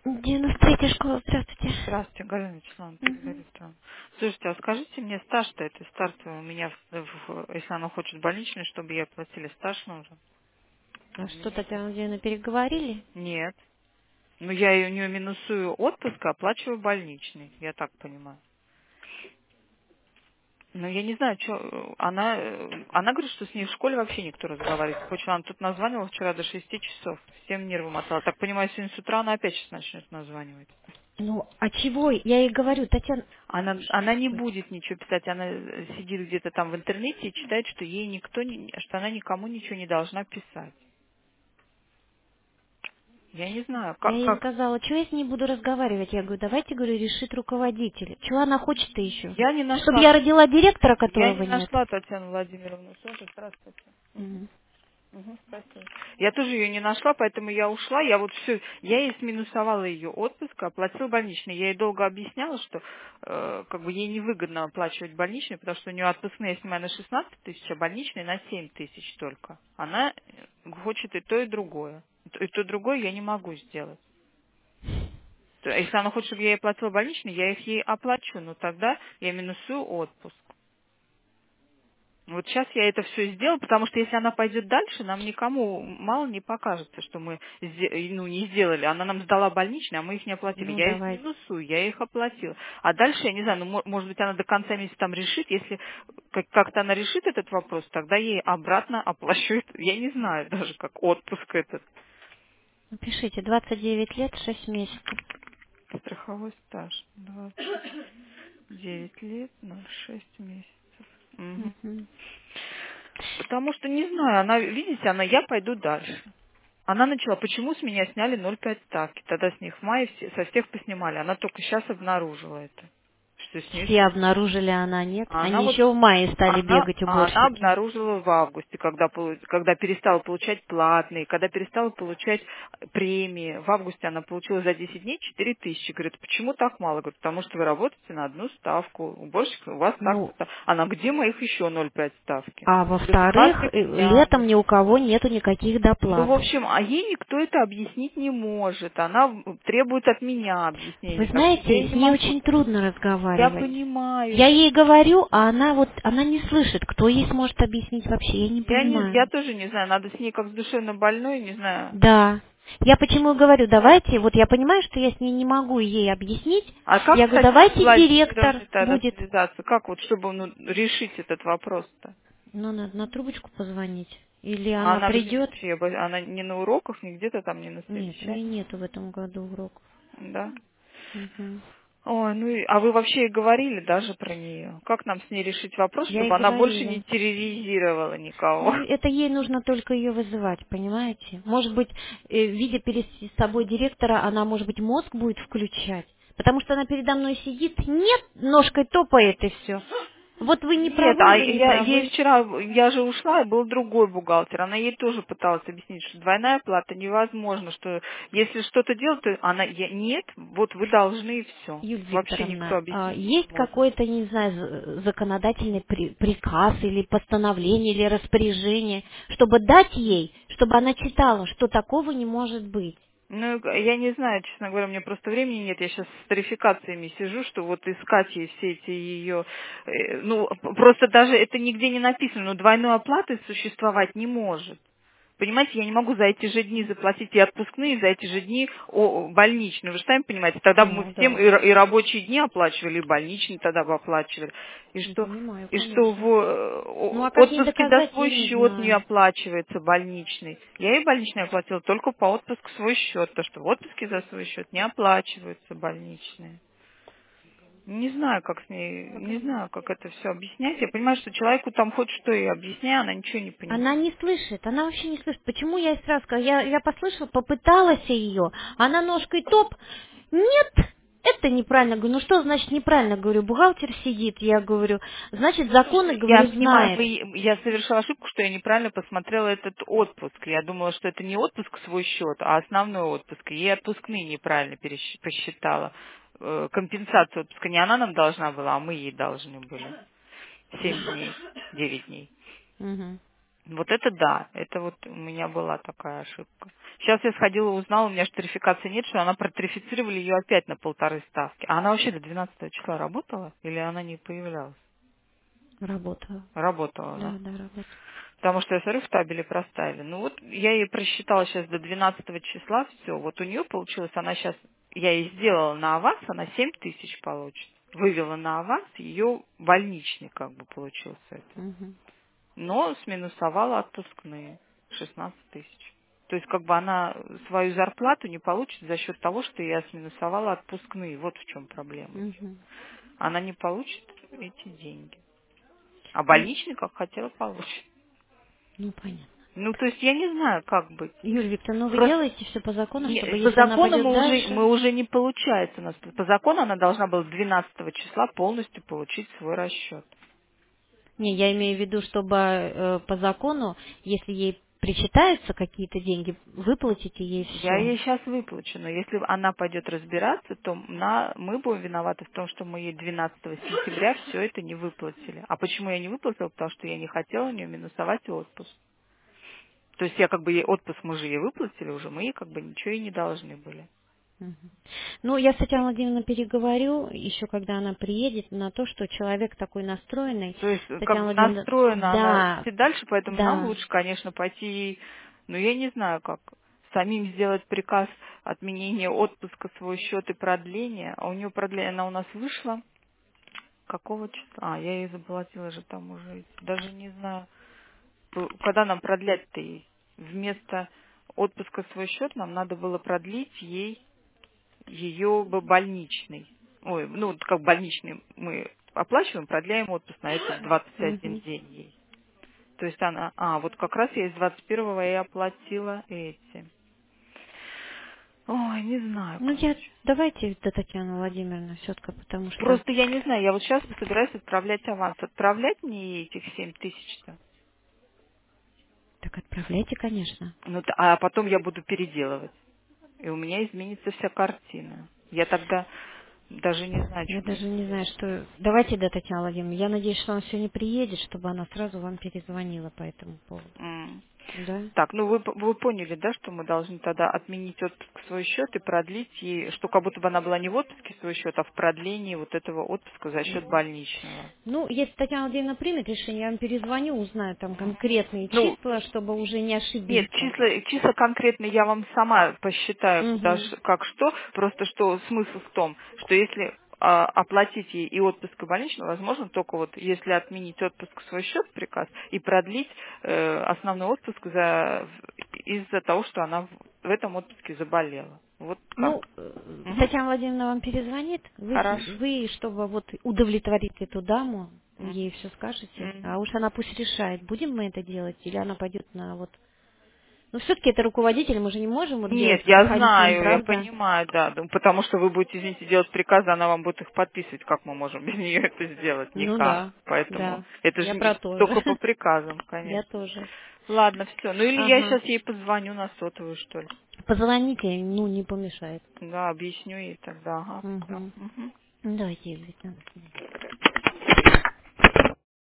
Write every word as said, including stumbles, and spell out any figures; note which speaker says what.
Speaker 1: девяносто третья школа, здравствуйте.
Speaker 2: Здравствуйте, Галина Вячеславовна,
Speaker 1: Угу.
Speaker 2: Переговорит. Слушайте, а скажите мне стаж-то, это стаж-то у меня, в- в- если она хочет больничный, чтобы ей оплатили стаж нужен?
Speaker 1: А
Speaker 2: У
Speaker 1: что,
Speaker 2: меня
Speaker 1: Татьяна Владимировна, переговорили?
Speaker 2: нет. Ну, я ее, у нее минусую отпуск, а оплачиваю больничный, я так понимаю. Ну, я не знаю, что она, э, она говорит, что с ней в школе вообще никто разговаривает. Хочет, она тут названивала вчера до шести часов, всем нервы мотала. Так понимаю, сегодня с утра она опять сейчас начнет названивать.
Speaker 1: Ну, а чего? Я ей говорю, Татьяна...
Speaker 2: Она, она не будет ничего писать, она э, сидит где-то там в интернете и читает, что ей никто, не, что она никому ничего не должна писать. Я не знаю,
Speaker 1: Я
Speaker 2: как,
Speaker 1: ей
Speaker 2: как.
Speaker 1: сказала, что я с ней буду разговаривать? Я говорю, давайте, говорю, решит руководитель. Чего она хочет-то еще?
Speaker 2: Я не
Speaker 1: Чтобы
Speaker 2: нашла,
Speaker 1: я родила директора,
Speaker 2: я
Speaker 1: которого
Speaker 2: не
Speaker 1: нет?
Speaker 2: нашла Татьяну Владимировну. Тоже здравствуйте. Мгм.
Speaker 1: Мгм.
Speaker 2: Мгм, спасибо. Я тоже ее не нашла, поэтому я ушла. Я вот все, я ей сминусовала ее отпуск, оплатила больничный. Я ей долго объясняла, что э, как бы ей невыгодно оплачивать больничный, потому что у нее отпускные, я снимаю на шестнадцать тысяч, а больничный на семь тысяч только. Она э, хочет и то, и другое. И то, и то, и другое я не могу сделать. То- Если она хочет, чтобы я ей оплатила больничный, я их ей оплачу, но тогда я минусую отпуск. Вот сейчас я это все сделала, потому что если она пойдет дальше, нам никому мало не покажется, что мы сде- ну, не сделали. Она нам сдала больничный, а мы их не оплатили.
Speaker 1: Ну,
Speaker 2: Я их
Speaker 1: давайте.
Speaker 2: минусую, я их оплатила. А дальше, я не знаю, ну, мо- может быть, она до конца месяца там решит. Если как- как-то она решит этот вопрос, тогда ей обратно оплачу. это. Я не знаю даже, как отпуск этот.
Speaker 1: Напишите, двадцать девять лет, шесть месяцев.
Speaker 2: Страховой стаж. двадцать девять лет, ноль шесть месяцев. Мгм.
Speaker 1: Мгм.
Speaker 2: Потому что, не знаю, она, видите, она, я пойду дальше. Она начала, почему с меня сняли ноль целых пять ставки? Тогда с них в мае все- со всех поснимали. Она только сейчас обнаружила это, что с нее
Speaker 1: Все
Speaker 2: сняли.
Speaker 1: обнаружили, а она нет.
Speaker 2: А она
Speaker 1: Они
Speaker 2: вот
Speaker 1: еще в мае стали
Speaker 2: она,
Speaker 1: бегать,
Speaker 2: а она
Speaker 1: уборщики.
Speaker 2: обнаружила в августе, когда, полу- когда перестала получать платные, когда перестала получать премии. В августе она получила за десять дней четыре тысячи. Говорит, почему так мало? Говорит, потому что вы работаете на одну ставку. Уборщик у вас так.
Speaker 1: Ну,
Speaker 2: Она, где моих еще ноль целых пять ставки?
Speaker 1: а
Speaker 2: Говорит, у нас
Speaker 1: во-вторых,
Speaker 2: их
Speaker 1: э,
Speaker 2: сняли.
Speaker 1: летом ни у кого нету никаких
Speaker 2: Ну,
Speaker 1: доплат.
Speaker 2: в общем, а ей никто это объяснить не может. Она в- требует от меня
Speaker 1: Вы
Speaker 2: объяснений. Так что я
Speaker 1: знаете,
Speaker 2: ей
Speaker 1: с
Speaker 2: не
Speaker 1: ней
Speaker 2: могу
Speaker 1: очень
Speaker 2: дать.
Speaker 1: трудно
Speaker 2: Я
Speaker 1: разговаривать.
Speaker 2: понимаю.
Speaker 1: Я ей говорю, а она вот, она не слышит, кто ей сможет объяснить вообще, я не
Speaker 2: Я, не, я
Speaker 1: понимаю.
Speaker 2: тоже не знаю, надо с ней как с душевно больной, не знаю.
Speaker 1: Да. Я почему и говорю, давайте, вот я понимаю, что я с ней не могу ей объяснить.
Speaker 2: А как
Speaker 1: Я
Speaker 2: с
Speaker 1: говорю,
Speaker 2: Татьяной
Speaker 1: давайте директор
Speaker 2: Владимировной тогда
Speaker 1: будет.
Speaker 2: связаться? Как вот, чтобы ну, решить этот вопрос-то?
Speaker 1: Ну, надо на трубочку позвонить. Или
Speaker 2: А
Speaker 1: она
Speaker 2: она где
Speaker 1: придет.
Speaker 2: вообще? Я боюсь, она не на уроках, не где-то там, не на
Speaker 1: Нет, у нее
Speaker 2: совещании?
Speaker 1: нету в этом году уроков.
Speaker 2: Да?
Speaker 1: Мгм.
Speaker 2: Ой, ну и, а вы вообще и говорили даже про нее? Как нам с ней решить вопрос,
Speaker 1: Я ей
Speaker 2: чтобы она больше не
Speaker 1: говорила.
Speaker 2: терроризировала никого?
Speaker 1: Ну, это ей нужно только ее вызывать, понимаете? Может быть, э, видя перед собой директора, она, может быть, мозг будет включать. Потому что она передо мной сидит, нет, ножкой топает и все. Вот вы не
Speaker 2: Нет,
Speaker 1: правы,
Speaker 2: а
Speaker 1: вы не
Speaker 2: я ей
Speaker 1: правы.
Speaker 2: вчера, я же ушла, и был другой бухгалтер. Она ей тоже пыталась объяснить, что двойная плата невозможно, что если что-то делать, то она, я, нет, вот вы должны и все.
Speaker 1: Юлия
Speaker 2: Вообще никто
Speaker 1: Викторовна, а,
Speaker 2: объяснить не
Speaker 1: есть
Speaker 2: может.
Speaker 1: какой-то, не знаю, з- законодательный при- приказ или постановление или распоряжение, чтобы дать ей, чтобы она читала, что такого не может быть?
Speaker 2: Ну, я не знаю, честно говоря, у меня просто времени нет. Я сейчас с тарификациями сижу, что вот искать ей все эти ее... э, Ну, п- просто даже это нигде не написано, но двойной оплаты существовать не может. Понимаете, я не могу за эти же дни заплатить и отпускные, и за эти же дни о, больничные. Вы же сами понимаете, тогда бы мы
Speaker 1: Ну
Speaker 2: всем
Speaker 1: да,
Speaker 2: и, р- и рабочие дни оплачивали, и больничные тогда бы оплачивали. И
Speaker 1: я
Speaker 2: что,
Speaker 1: понимаю,
Speaker 2: и что
Speaker 1: конечно.
Speaker 2: в э,
Speaker 1: Ну а
Speaker 2: о-
Speaker 1: как ей
Speaker 2: отпуске за
Speaker 1: доказать, я
Speaker 2: свой
Speaker 1: не
Speaker 2: счет не
Speaker 1: знаю.
Speaker 2: оплачивается больничный. Я ей больничный оплатила только по отпуску свой счет, то что в отпуске за свой счет не оплачиваются больничные. Не знаю, как с ней, не знаю, как это все объяснять. Я понимаю, что человеку там хоть что и объясняю, она ничего не понимает.
Speaker 1: Она не слышит, она вообще не слышит. Почему я ей сразу сказала? Я, я послышала, попыталась ее, она ножкой топ. Нет, это неправильно. Говорю, ну что значит неправильно? Говорю, бухгалтер сидит. Я говорю, значит, законы,
Speaker 2: Слушайте, я
Speaker 1: говорю,
Speaker 2: понимаю,
Speaker 1: знает.
Speaker 2: вы- я совершила ошибку, что я неправильно посмотрела этот отпуск. Я думала, что это не отпуск в свой счет, а основной отпуск. И ей отпускные неправильно пересч- посчитала. Э, Компенсацию отпуска не она нам должна была, а мы ей должны были. Семь дней, девять дней.
Speaker 1: Мгм.
Speaker 2: Вот это да, это вот у меня была такая ошибка. Сейчас я сходила, узнала, у меня же тарификации нет, что она протрифицировали ее опять на полторы ставки. А она вообще до двенадцатого числа работала или она не появлялась?
Speaker 1: Работала.
Speaker 2: Работала,
Speaker 1: Да,
Speaker 2: да.
Speaker 1: да, работала.
Speaker 2: Потому что я смотрю, в табеле проставили. Ну вот я ей просчитала сейчас до двенадцатого числа все. Вот у нее получилось, она сейчас, я ей сделала на аванс, она семь тысяч получит. Вывела на аванс, ее больничный как бы получился это.
Speaker 1: Мгм.
Speaker 2: Но сминусовала отпускные шестнадцать тысяч. То есть как бы она свою зарплату не получит за счет того, что я сминусовала отпускные. Вот в чем проблема.
Speaker 1: Мгм.
Speaker 2: Она не получит эти деньги. А
Speaker 1: Ну,
Speaker 2: больничный, как хотела, получит.
Speaker 1: ну, понятно.
Speaker 2: Ну, то есть я не знаю, как быть.
Speaker 1: Юлия Викторовна, ну вы
Speaker 2: Просто
Speaker 1: делаете все по закону, чтобы
Speaker 2: не- по
Speaker 1: если она
Speaker 2: закону
Speaker 1: пойдет
Speaker 2: мы уже,
Speaker 1: дальше...
Speaker 2: мы уже не получается у нас. По закону она должна была двенадцатого числа полностью получить свой расчет.
Speaker 1: Не, я имею в виду, чтобы э, по закону, если ей причитаются какие-то деньги, выплатите ей
Speaker 2: Я
Speaker 1: все.
Speaker 2: ей сейчас выплачу, но если она пойдет разбираться, то на- мы будем виноваты в том, что мы ей двенадцатого сентября все это не выплатили. А почему я не выплатила? Потому что я не хотела у нее минусовать отпуск. То есть я как бы ей отпуск мы же ей выплатили уже, мы ей как бы ничего и не должны были.
Speaker 1: Мгм. Ну, я с Татьяной Владимировной переговорю, еще когда она приедет, на то, что человек такой настроенный.
Speaker 2: То есть э, как
Speaker 1: Татьяна
Speaker 2: бы
Speaker 1: Владимировна,
Speaker 2: настроена она
Speaker 1: да,
Speaker 2: идти дальше, поэтому нам
Speaker 1: да.
Speaker 2: лучше, конечно, пойти, ей, ну я не знаю как, самим сделать приказ отменения отпуска, свой счет и продления. А у нее продление, она у нас вышла. Какого числа? А, я ей заплатила же там уже, эти- даже не знаю, п- когда нам продлять-то ей? Вместо отпуска свой счет нам надо было продлить ей ее бы больничный. Ой, ну вот как больничный мы оплачиваем, продляем отпуск на этот двадцать один
Speaker 1: Мгм.
Speaker 2: день ей. То есть она, а, вот как раз я из двадцать первого и оплатила эти. Ой, не знаю,
Speaker 1: Ну, я,
Speaker 2: короче.
Speaker 1: давайте до Татьяны Владимировны все-таки, потому что...
Speaker 2: Просто я не знаю, я вот сейчас собираюсь отправлять аванс. Отправлять мне этих семь тысяч-то?
Speaker 1: Так отправляйте, конечно.
Speaker 2: Ну, т- а потом я буду переделывать. И у меня изменится вся картина. Я тогда даже не знаю,
Speaker 1: Я
Speaker 2: что мне
Speaker 1: даже не знаю,
Speaker 2: делать.
Speaker 1: что... Давайте до Татьяны Владимировны. Я надеюсь, что она сегодня приедет, чтобы она сразу вам перезвонила по этому поводу.
Speaker 2: М.
Speaker 1: Да?
Speaker 2: Так, ну вы, п- вы поняли, да, что мы должны тогда отменить отпуск свой счет и продлить ей, что как будто бы она была не в отпуске свой счет, а в продлении вот этого отпуска за счет больничного.
Speaker 1: Ну, если Татьяна Владимировна примет решение, я вам перезвоню, узнаю там конкретные
Speaker 2: Ну,
Speaker 1: числа, чтобы уже не
Speaker 2: нет,
Speaker 1: ошибиться.
Speaker 2: числа, числа конкретно я вам сама посчитаю, куда,
Speaker 1: Угу.
Speaker 2: ш- как что, просто что смысл в том, что если а, оплатить ей и отпуск и больничный, возможно, только вот если отменить отпуск в свой счет приказ и продлить э, основной отпуск за, из-за того, что она в, в этом отпуске заболела. Вот как.
Speaker 1: Ну, э,
Speaker 2: Мгм.
Speaker 1: Татьяна Владимировна вам перезвонит, вы,
Speaker 2: Хорошо.
Speaker 1: с- вы, чтобы вот удовлетворить эту даму,
Speaker 2: М.
Speaker 1: ей все скажете,
Speaker 2: М.
Speaker 1: а уж она пусть решает, будем мы это делать, или она пойдет на вот... Ну, все-таки это руководитель, мы же не можем вот
Speaker 2: Нет,
Speaker 1: делать,
Speaker 2: я
Speaker 1: выходить к ним,
Speaker 2: знаю, я
Speaker 1: правда?
Speaker 2: понимаю, да, да, потому что вы будете, извините, делать приказы, она вам будет их подписывать, как мы можем без нее это сделать?
Speaker 1: Ну
Speaker 2: Никак.
Speaker 1: да,
Speaker 2: Поэтому
Speaker 1: да,
Speaker 2: это
Speaker 1: я
Speaker 2: же
Speaker 1: про
Speaker 2: не
Speaker 1: то же.
Speaker 2: только по приказам,
Speaker 1: Я
Speaker 2: конечно.
Speaker 1: тоже.
Speaker 2: Ладно, все. Ну или я
Speaker 1: Ага.
Speaker 2: сейчас ей позвоню на сотовую, что ли.
Speaker 1: Позвоните, ну, не помешает.
Speaker 2: Да, объясню ей тогда. Ага, всё.
Speaker 1: Угу.
Speaker 2: Мгм.
Speaker 1: Давайте, Елизавета.